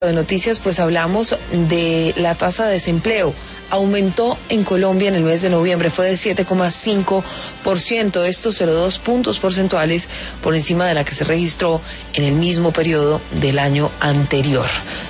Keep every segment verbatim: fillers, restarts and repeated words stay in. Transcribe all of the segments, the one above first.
De noticias, pues hablamos de la tasa de desempleo. Aumentó en Colombia en el mes de noviembre, fue de siete coma cinco por ciento, esto cero coma dos puntos porcentuales por encima de la que se registró en el mismo periodo del año anterior.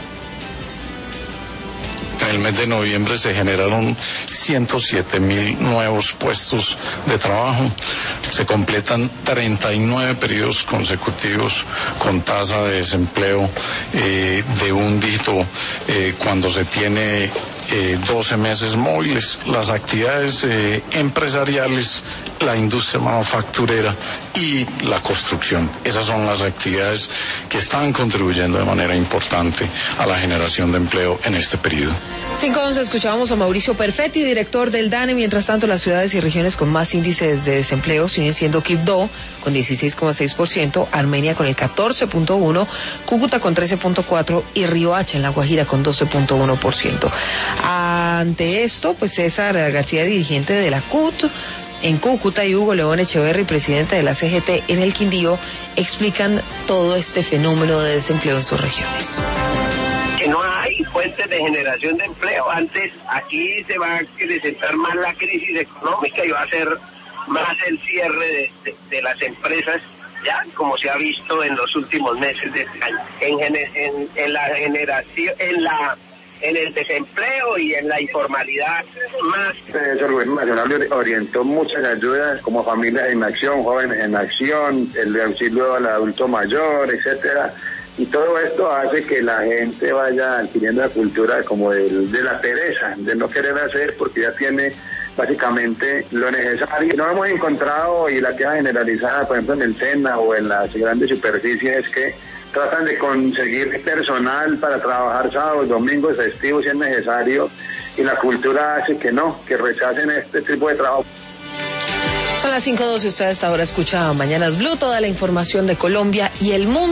En el mes de noviembre se generaron ciento siete mil nuevos puestos de trabajo. Se completan treinta y nueve periodos consecutivos con tasa de desempleo eh, de un dígito eh, cuando se tiene eh, doce meses móviles. Las actividades eh, empresariales, la industria manufacturera y la construcción. Esas son las actividades que están contribuyendo de manera importante a la generación de empleo en este periodo. cinco once escuchábamos a Mauricio Perfetti, director del DANE. Mientras tanto, las ciudades y regiones con más índices de desempleo siguen siendo Quibdó con dieciséis coma seis por ciento, Armenia con el catorce punto uno por ciento, Cúcuta con trece punto cuatro por ciento y Riohacha en La Guajira con doce punto uno por ciento. Ante esto, pues César García, dirigente de la C U T en Cúcuta, y Hugo León Echeverry, presidente de la C G T en el Quindío, explican todo este fenómeno de desempleo en sus regiones. Que no hay fuentes de generación de empleo. Antes aquí se va a acrecentar más la crisis económica y va a ser más el cierre de, de, de las empresas, ya como se ha visto en los últimos meses de este año. En, en, en la generación, en la en el desempleo y en la informalidad más. El gobierno nacional orientó muchas ayudas como Familias en Acción, Jóvenes en Acción, el de auxilio al adulto mayor, etcétera. Y todo esto hace que la gente vaya adquiriendo la cultura como de, de la pereza, de no querer hacer porque ya tiene básicamente lo necesario. No hemos encontrado, y la queja generalizada, por ejemplo, en el SENA o en las grandes superficies, es que tratan de conseguir personal para trabajar sábados, domingos, festivos si es necesario, y la cultura hace que no, que rechacen este tipo de trabajo. Son las cinco doce, usted a esta hora escucha Mañanas Blue, toda la información de Colombia y el mundo.